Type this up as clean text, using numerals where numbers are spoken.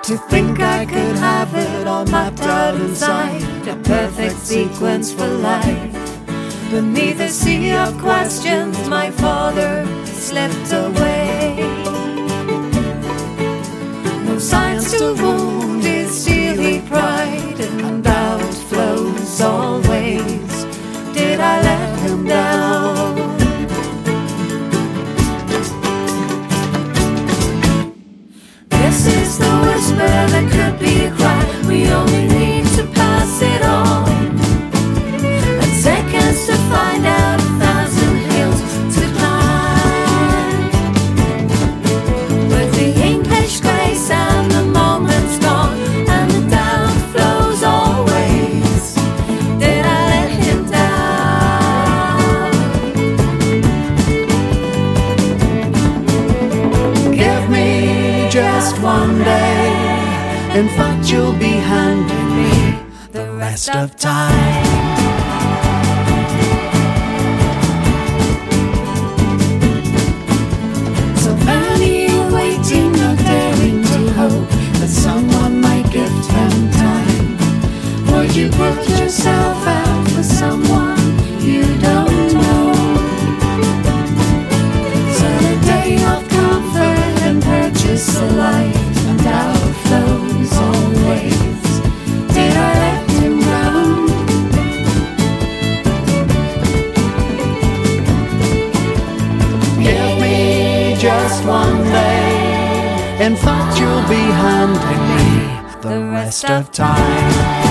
To think I could have it all mapped out inside, a perfect sequence for life. Beneath a sea of questions, my father slipped away. No science to wound his steely pride, and doubt flows always. Did I let him down? This is the whisper that could be a cry. We only need to pass it on, and seconds to find out, 1,000 hills to climb. With the English grace and the moment's gone, and the doubt flows always. Did I let him down? Give me just one day. In fact, you'll be handing me the rest of time. So many are waiting, not daring to hope that someone might give them time. Would you put yourself out for someone you don't know? Set a day of comfort and purchase a life, and doubt flows always. Did I let him down? Give me just one day. In fact, you'll be handing me the rest of time.